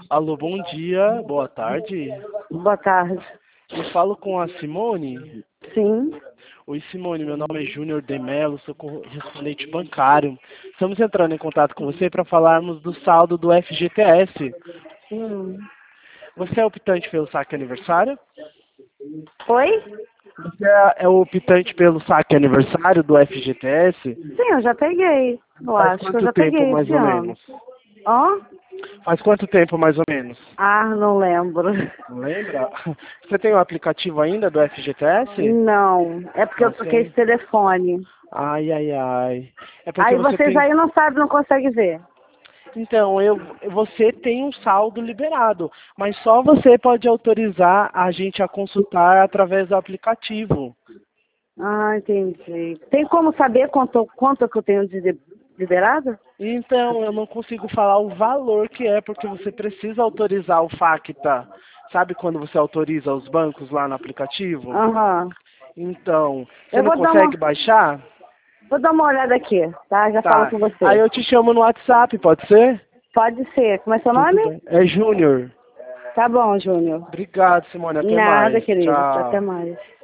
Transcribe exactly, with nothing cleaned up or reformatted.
Alô, bom dia, boa tarde. Boa tarde. Eu falo com a Simone. Sim. Oi, Simone, meu nome é Júnior de Mello, sou correspondente bancário. Estamos entrando em contato com você para falarmos do saldo do F G T S. Hum. Você é optante pelo saque aniversário? Oi? Você é é o optante pelo saque aniversário do F G T S? Sim, eu já peguei. Eu Faz acho que eu quanto já tempo, peguei mais esse ou ano. menos? Ó? Faz quanto tempo, mais ou menos? Ah, não lembro. Não lembra? Você tem o aplicativo ainda do F G T S? Não, é porque eu Não troquei tem. esse telefone. Ai, ai, ai. É porque Aí você vocês tem... aí não sabem, não conseguem ver. Então, eu, você tem um saldo liberado, mas só você pode autorizar a gente a consultar através do aplicativo. Ah, entendi. Tem como saber quanto, quanto que eu tenho de de- liberado? Então, eu não consigo falar o valor que é, porque você precisa autorizar o FACTA. Sabe quando você autoriza os bancos lá no aplicativo? Aham. Então, você Eu não vou dar uma, consegue baixar? vou dar uma olhada aqui, tá? Já falo Tá. com Aí você. eu te chamo no WhatsApp, pode ser? Pode ser. Como é seu Tudo nome? bem. É Júnior. Tá bom, Júnior. Obrigado, Simone. Até Nada, mais. querido. Até Tchau. mais.